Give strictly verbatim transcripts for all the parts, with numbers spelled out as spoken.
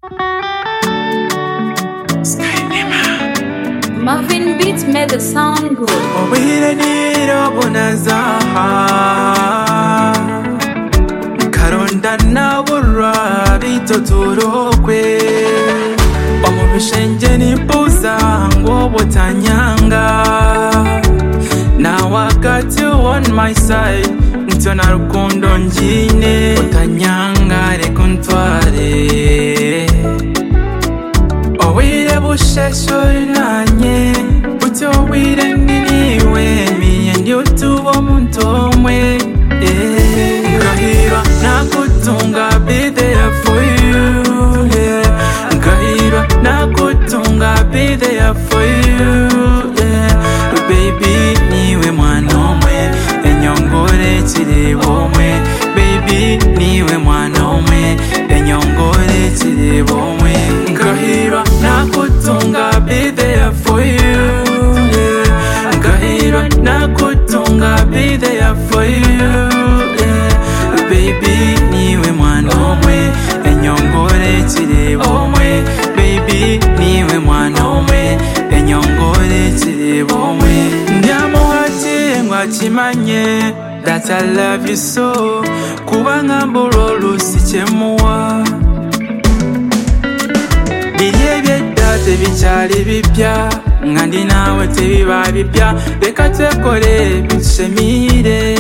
Marvin Beats made the sound good. Obwire niro bunazaha Karonda nabura bitoturokwe Omubishenje nipuza ngo butanyanga Now I got you on my side Ntona rukundo njine Butanyanga rekuntware Obwire bushesho nanye Buti obwire niniwe Me and you two omuntu omwe Ngahirwa nakutunga be there for you yeah. Ngahirwa nakutunga be there for you yeah. Baby niwe mwana omwe Enyongore chireba omwe Baby niwe mwana omwe Enyongore chireba omwe Ngahirwa nakutunga be there for you yeah. Ngahirwa nakutunga be there for you yeah. Baby niwe mwana omwe Enyongore chireba omwe Baby niwe mwana omwe Enyongore chireba omwe Ndyamuhati ngwakimanye That I love you so Kubanga mbulolu sichemuwa Biri ebyedda tebikyali bipya Nga ndi naawe tebiba bipya Leka twekole bitushemire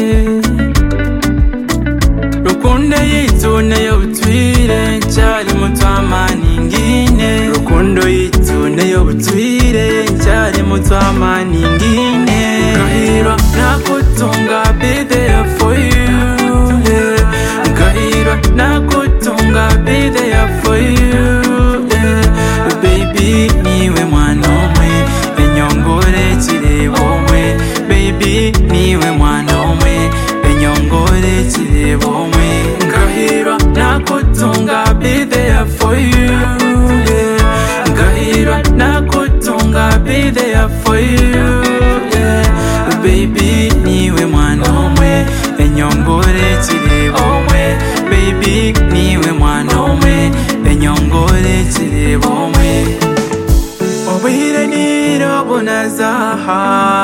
Rukundo yitu neyo butwire Nkyali muto amaani ngine Rukundo yitu neyo butwire Nkyali muto amaani ngine Ngahirwa nakutunga be there for you yeah. Ngahirwa nakutunga be there for you yeah. Baby niwe mwana omwe Enyongore chireba omwe Baby niwe mwana omwe Enyongore chireba omwe Ngahirwa nakutunga be there for you yeah. Ngahirwa nakutunga be there for you yeah. Baby niwe mwana omwe Enyongore chireba omwe Baby niwe mwana omwe Enyongore chireba omwe Obwire niro bunazaha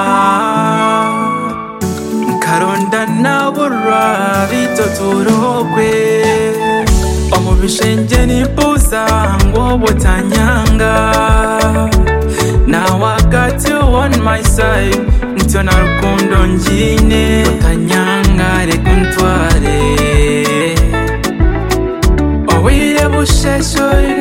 Karonda nabura bitoturokwe Omubishenje nipuza ngo butanyanga Now I got you on my side Ntona rukundo njine Butanyanga rekuntware Obwire bushesho